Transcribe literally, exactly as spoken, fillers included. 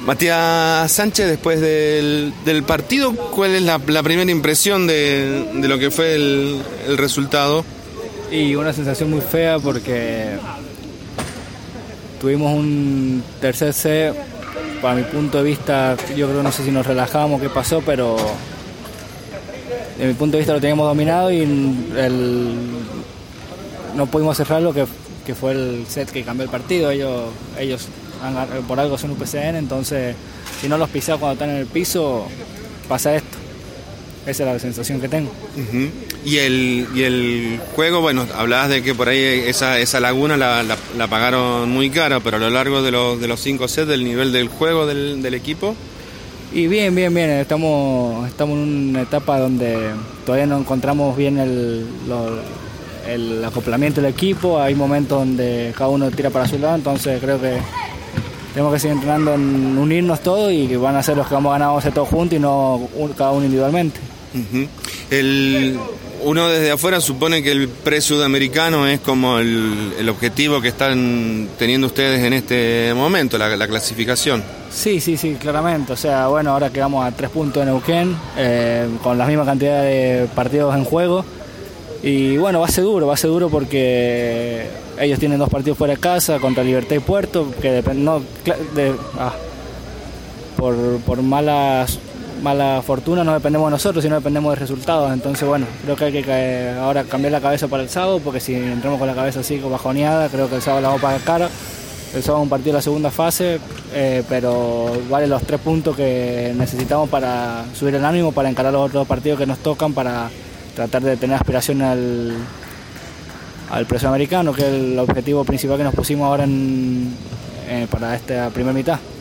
Matías Sánchez, después del, del partido, ¿cuál es la, la primera impresión de, de lo que fue el, el resultado? Y una sensación muy fea porque tuvimos un tercer set, para mi punto de vista, yo creo, no sé si nos relajamos, qué pasó, pero de mi punto de vista lo teníamos dominado y el, no pudimos cerrar lo que, que fue el set que cambió el partido. Ellos, ellos han, por algo son U P C N, entonces si no los pisas cuando están en el piso, pasa esto. Esa es la sensación que tengo. Uh-huh. Y el y el juego, bueno, hablabas de que por ahí esa esa laguna la, la, la pagaron muy cara, pero a lo largo de los de los cinco sets, del nivel del juego del, del equipo. Y bien, bien, bien. Estamos estamos en una etapa donde todavía no encontramos bien el, lo, el acoplamiento del equipo. Hay momentos donde cada uno tira para su lado, entonces creo que tenemos que seguir entrenando en unirnos todos y van a ser los que vamos a ganar, vamos a hacer todos juntos y no un, cada uno individualmente. Uh-huh. El, uno desde afuera supone que el pre-sudamericano es como el, el objetivo que están teniendo ustedes en este momento, la, la clasificación. Sí, sí, sí, claramente. O sea, bueno, ahora quedamos a tres puntos de Neuquén, eh, con la misma cantidad de partidos en juego. Y bueno, va a ser duro, va a ser duro porque ellos tienen dos partidos fuera de casa, contra Libertad y Puerto, que dependen, no, de, ah, por, por malas... mala fortuna no dependemos de nosotros, sino dependemos de resultados. Entonces, bueno, creo que hay que caer, ahora cambiar la cabeza para el sábado, porque si entramos con la cabeza así bajoneada, creo que el sábado la vamos a pagar cara. El sábado es un partido de la segunda fase, eh, pero vale los tres puntos que necesitamos para subir el ánimo, para encarar los otros partidos que nos tocan, para tratar de tener aspiración al, al presudamericano, que es el objetivo principal que nos pusimos ahora en, eh, para esta primera mitad.